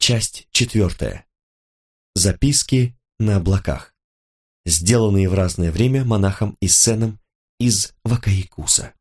Часть 4. Записки на облаках. Сделанные в разное время монахом Иссеном из Вакаикуса.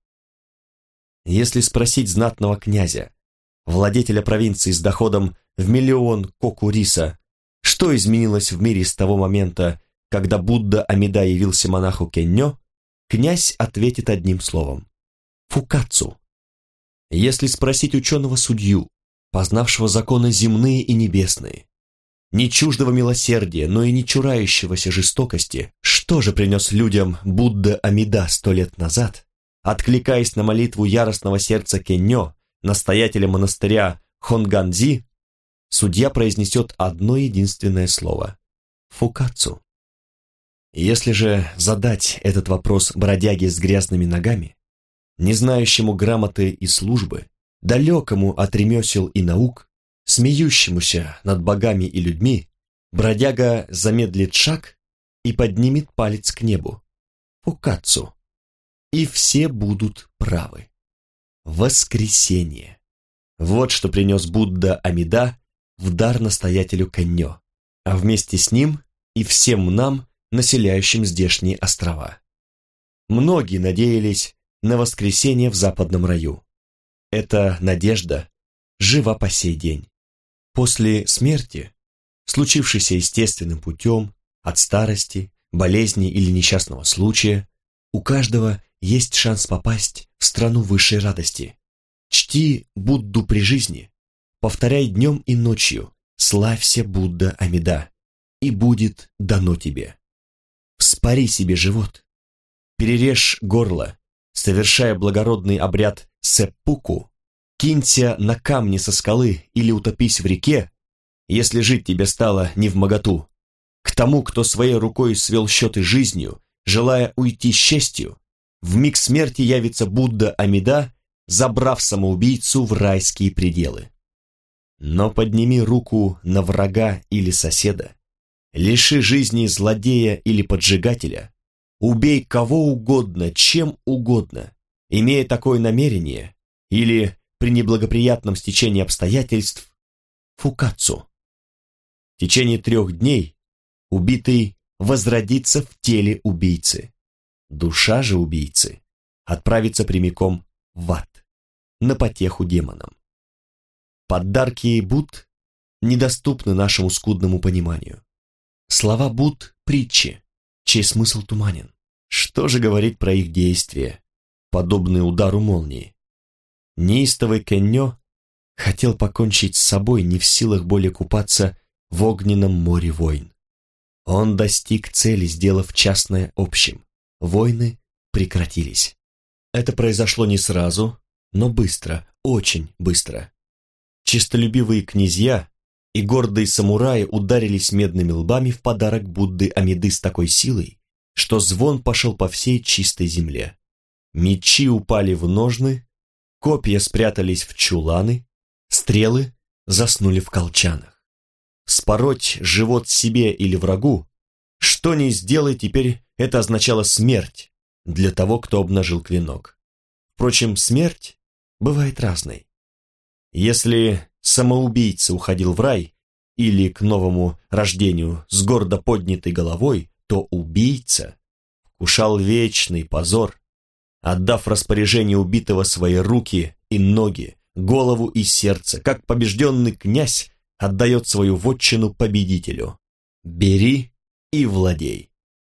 Если спросить знатного князя, владетеля провинции с доходом в 1 000 000 коку риса, что изменилось в мире с того момента, когда Будда Амида явился монаху Кеннё, князь ответит одним словом – фукацу. Если спросить ученого-судью, познавшего законы земные и небесные, не чуждого милосердия, но и не чурающегося жестокости, что же принес людям Будда Амида 100 лет назад, откликаясь на молитву яростного сердца Кеннё, настоятеля монастыря Хонганзи, судья произнесет одно единственное слово – фукацу. Если же задать этот вопрос бродяге с грязными ногами, не знающему грамоты и службы, далекому от ремесел и наук, смеющемуся над богами и людьми, бродяга замедлит шаг и поднимет палец к небу. Фукацу. И все будут правы. Воскресение. Вот что принес Будда Амида в дар настоятелю Кеннё, а вместе с ним и всем нам, населяющим здешние острова. Многие надеялись на воскресение в западном раю. Эта надежда жива по сей день. После смерти, случившейся естественным путем, от старости, болезни или несчастного случая, у каждого есть шанс попасть в страну высшей радости. Чти Будду при жизни, повторяй днем и ночью, славься Будда Амида, и будет дано тебе. Вспори себе живот, перережь горло, совершая благородный обряд сэппуку, кинься на камни со скалы или утопись в реке, если жить тебе стало невмоготу. К тому, кто своей рукой свел счеты жизнью, желая уйти с честью, в миг смерти явится Будда Амида, забрав самоубийцу в райские пределы. Но подними руку на врага или соседа, лиши жизни злодея или поджигателя, убей кого угодно, чем угодно, имея такое намерение, или при неблагоприятном стечении обстоятельств, фукацу. В течение 3 дней убитый возродится в теле убийцы. Душа же убийцы отправится прямиком в ад, на потеху демонам. Подарки Будд недоступны нашему скудному пониманию. Слова Будд – притчи, чей смысл туманен. Что же говорить про их действия, подобные удару молнии? Неистовый Кеннё хотел покончить с собой, не в силах более купаться в огненном море войн. Он достиг цели, сделав частное общим. Войны прекратились. Это произошло не сразу, но быстро, очень быстро. Честолюбивые князья и гордые самураи ударились медными лбами в подарок Будды Амиды с такой силой, что звон пошел по всей чистой земле. Мечи упали в ножны, копья спрятались в чуланы, стрелы заснули в колчанах. Спороть живот себе или врагу, что ни сделай, теперь это означало смерть для того, кто обнажил клинок. Впрочем, смерть бывает разной. Если самоубийца уходил в рай или к новому рождению с гордо поднятой головой, то убийца вкушал вечный позор, отдав распоряжение убитого свои руки и ноги, голову и сердце, как побежденный князь отдает свою вотчину победителю. Бери и владей.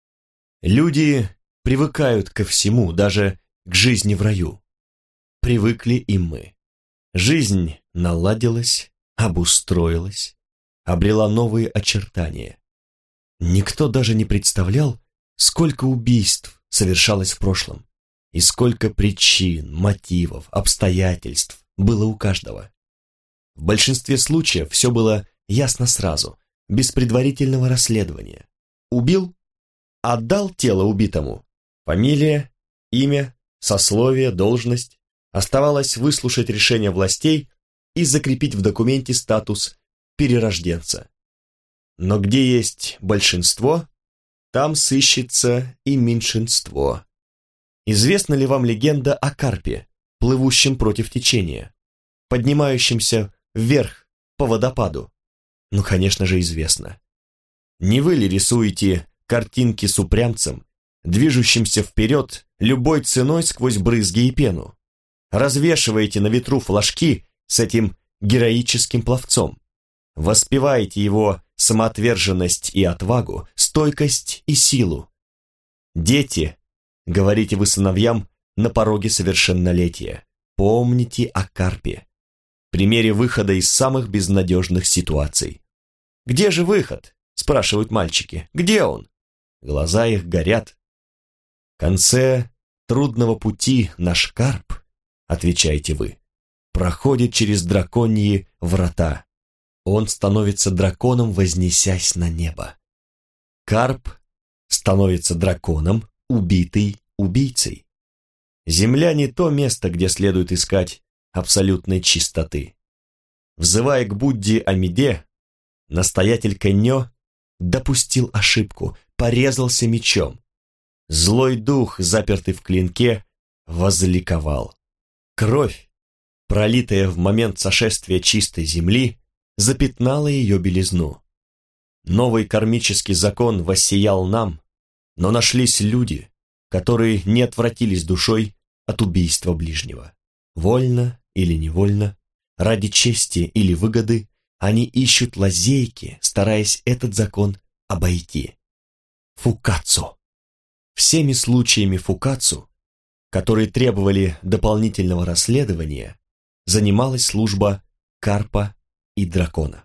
Люди привыкают ко всему, даже к жизни в раю. Привыкли и мы. Жизнь наладилась, обустроилась, обрела новые очертания. Никто даже не представлял, сколько убийств совершалось в прошлом, и сколько причин, мотивов, обстоятельств было у каждого. В большинстве случаев все было ясно сразу, без предварительного расследования. Убил, отдал тело убитому. Фамилия, имя, сословие, должность. Оставалось выслушать решение властей и закрепить в документе статус перерожденца. Но где есть большинство, там сыщется и меньшинство. Известна ли вам легенда о карпе, плывущем против течения, поднимающемся вверх по водопаду? Ну, конечно же, известно. Не вы ли рисуете картинки с упрямцем, движущимся вперед любой ценой сквозь брызги и пену? Развешиваете на ветру флажки с этим героическим пловцом? Воспеваете его самоотверженность и отвагу, стойкость и силу? Дети, говорите вы сыновьям на пороге совершеннолетия, помните о Карпе, примере выхода из самых безнадежных ситуаций. «Где же выход?» – спрашивают мальчики. «Где он?» Глаза их горят. В конце трудного пути наш Карп, отвечаете вы, проходит через драконьи врата. Он становится драконом, вознесясь на небо. Карп становится драконом, убитый убийцей. Земля не то место, где следует искать абсолютной чистоты. Взывая к Будде Амиде, настоятель Кэньо допустил ошибку, порезался мечом. Злой дух, запертый в клинке, возликовал. Кровь, пролитая в момент сошествия чистой земли, запятнала ее белизну. Новый кармический закон воссиял нам, но нашлись люди, которые не отвратились душой от убийства ближнего. Вольно или невольно, ради чести или выгоды, они ищут лазейки, стараясь этот закон обойти. Фукацу. Всеми случаями фукацу, которые требовали дополнительного расследования, занималась служба Карпа и дракона.